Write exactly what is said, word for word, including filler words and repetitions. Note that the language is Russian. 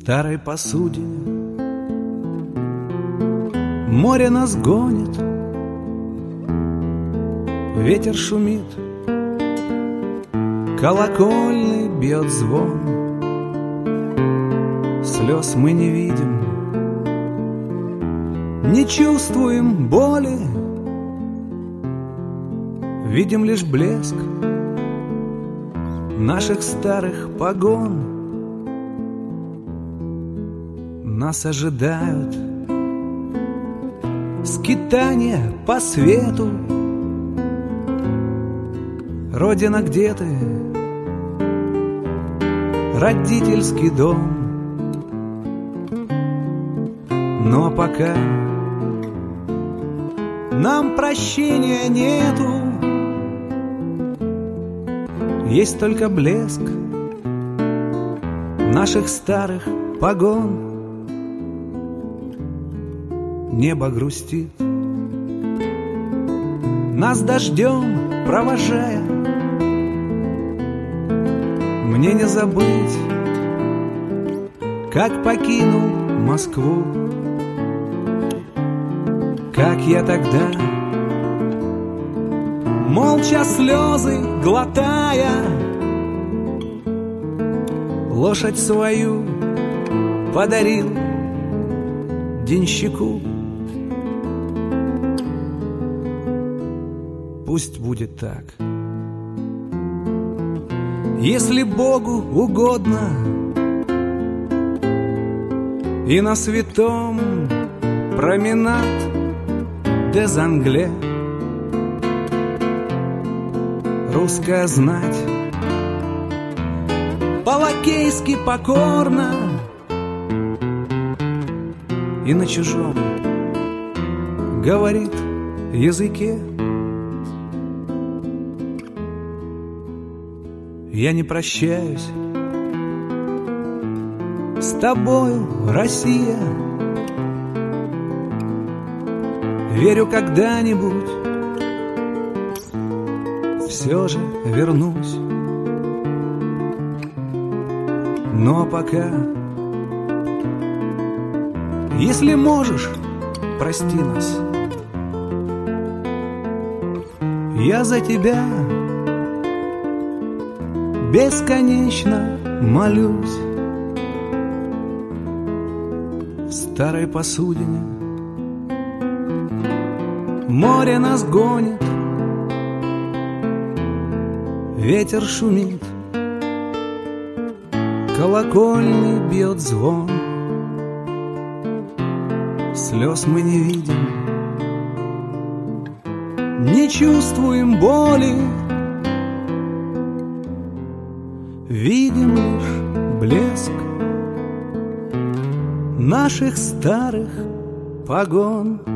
старой посудине. Море нас гонит, ветер шумит, колокольный бьет звон. Слез мы не видим, не чувствуем боли, видим лишь блеск наших старых погон. Нас ожидают скитания по свету. Родина, где ты? Родительский дом. Но пока нам прощения нету, есть только блеск наших старых погон. Небо грустит, нас дождем провожая. Мне не забыть, как покинул Москву, как я тогда, молча слезы глотая, лошадь свою подарил денщику. Пусть будет так. Если Богу угодно, и на святом променад дез Англе русская знать по-лакейски покорно и на чужом говорит языке. Я не прощаюсь с тобою, Россия. Верю, когда-нибудь все же вернусь. Но пока, если можешь, прости нас. Я за тебя бесконечно молюсь. В старой посудине море нас гонит, ветер шумит, колокольный бьет звон. Слез мы не видим, не чувствуем боли, видим лишь блеск наших старых погон.